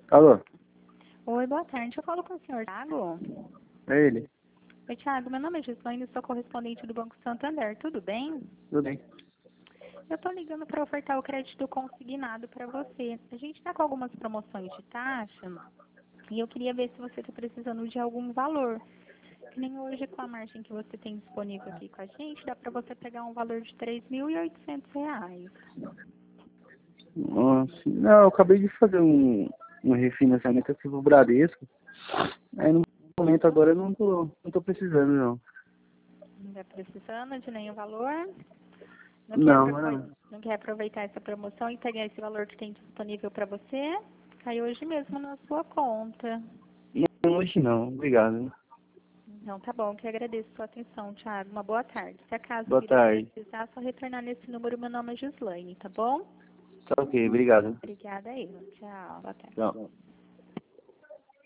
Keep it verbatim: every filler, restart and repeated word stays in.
Alô? Oi, boa tarde. Eu falo com o senhor Thiago. É ele? Oi, Thiago. Meu nome é Gislaine, sou correspondente do Banco Santander. Tudo bem? Tudo bem. Eu estou ligando para ofertar o crédito consignado para você. A gente está com algumas promoções de taxa e eu queria ver se você está precisando de algum valor. Que nem hoje, com a margem que você tem disponível aqui com a gente, dá para você pegar um valor de três mil e oitocentos reais. Nossa, não, eu acabei de fazer um, um refinanciamento aqui pro Bradesco. Aí no momento agora eu não tô, não tô precisando, não. Não está precisando de nenhum valor? Não quer, Não, aproveitar, não. não quer aproveitar essa promoção e pegar esse valor que tem disponível para você? Cai hoje mesmo na sua conta. Não, hoje não. Obrigado. Então tá bom, que agradeço a sua atenção, Thiago. Uma boa tarde. Se acaso Boa vir a tarde. precisar, é só retornar nesse número. Meu nome é Gislaine, tá bom? Tá ok, obrigado. Obrigada aí. Tchau. Boa tarde. Tchau.